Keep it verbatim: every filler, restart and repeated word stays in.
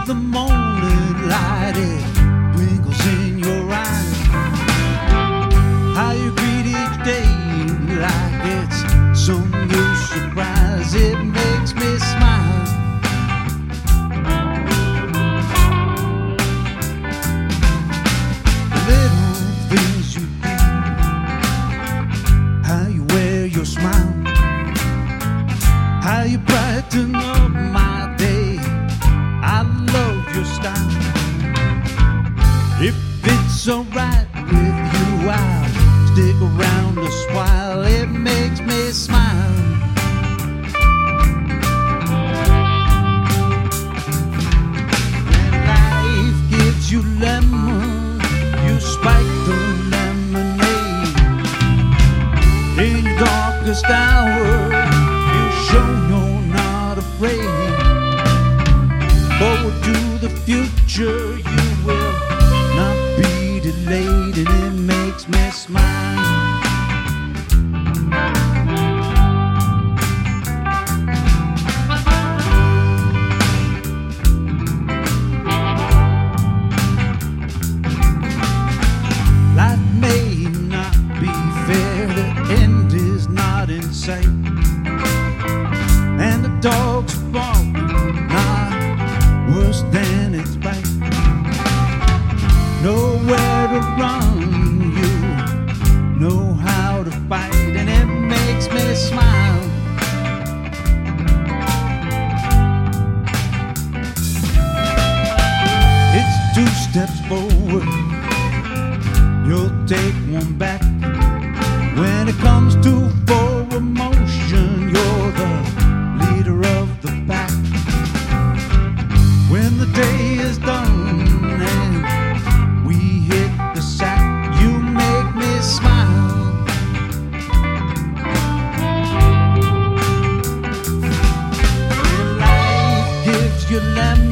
the morning light, it twinkles in your eyes. How you greet each day like it's some new surprise. It makes me smile. Little things you do, how you wear your smile, how you brighten up my day. I love your style. If it's alright with you, I'll stick around a while. It makes me smile. When life gives you lemon, you spike the lemonade. In your darkest hour, you show you're not afraid. Forward to the future, you will not be delayed, and it makes me smile. Life may not be fair, the end is not in sight, and the dogs bark not worse than its bite. Nowhere to run, you know how to fight, and it makes me smile. It's two steps forward, you'll take one back. When it comes to full emotion, you're the leader of the pack. When the day is done and we hit the sack, you make me smile. When life gives you lemon,